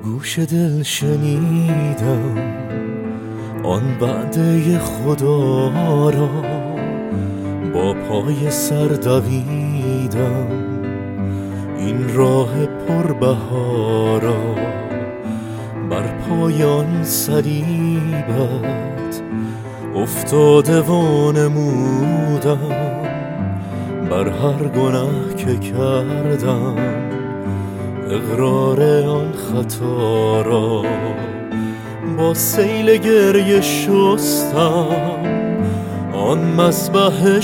گوش دل شنیدم آن وعده خدا را، با پای سر دویدم این راه پربهارا. بر پایان صلیبت افتاده وانمودم، بر هر گناه که کردم اقرار آن خطا را. با سیل گریه شستم آن مذبح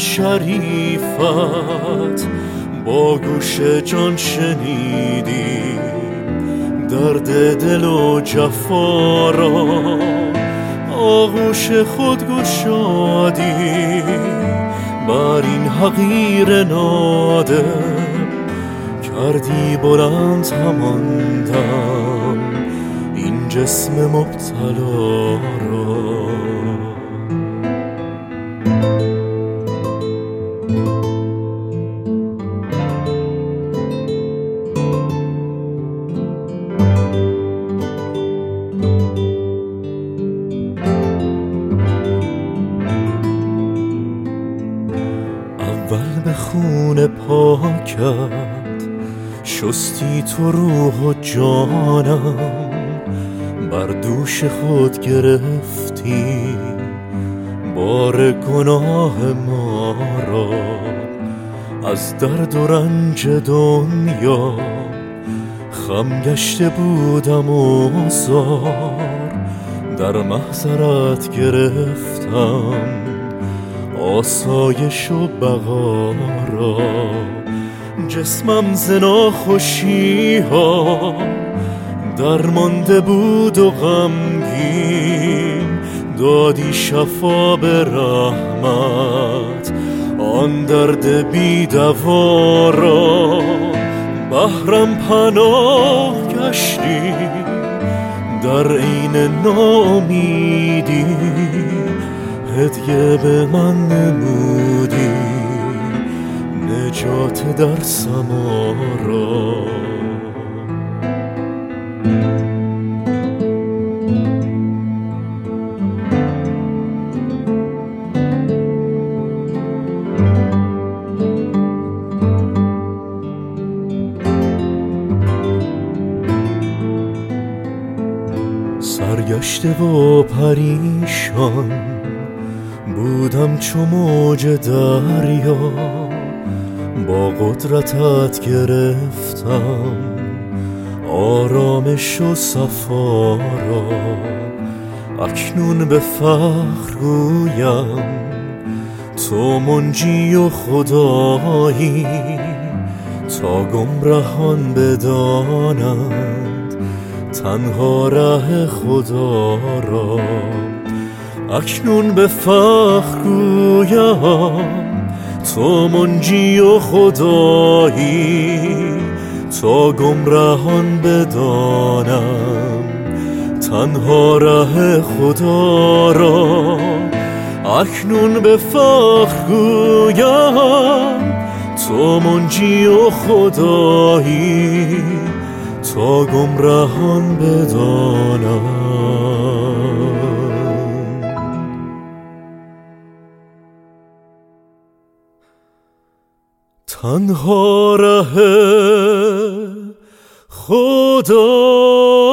شریفت، با گوش جان شنیدی درد دل و جفا را. آغوش خود گشادی بر این حقیر نادم، کردی بلند هماندم این جسم مبتلا را. اول به خون پاکت شستی تو روح و جانم، بر دوش خود گرفتی بار گناه ما را. از درد و رنج دنیا خم گشته بودم و زار، در محضرت گرفتم آسایش و بقا را. جسمم ز ناخوشی ها درمانده بود و غمگین، دادی شفا به رحمت آن درد بی دوا را. بهرم پناه گشتی در عین ناامیدی، هدیه به من نمودی نجات در سما را. سرگشته و پریشان بودم چو موج دریا، با قدرتت گرفتم آرامش و صفا را. اکنون به فخر گویم تو منجی و خدایی، تا گمرهان بدانند تنها ره خدا را. اکنون به فخر گویم تو منجی و خدایی، تا گمرهان بدانم تنها ره خدا را. اکنون به فخر گویم تو منجی و خدایی، تا گمرهان بدانم تنها ره خدا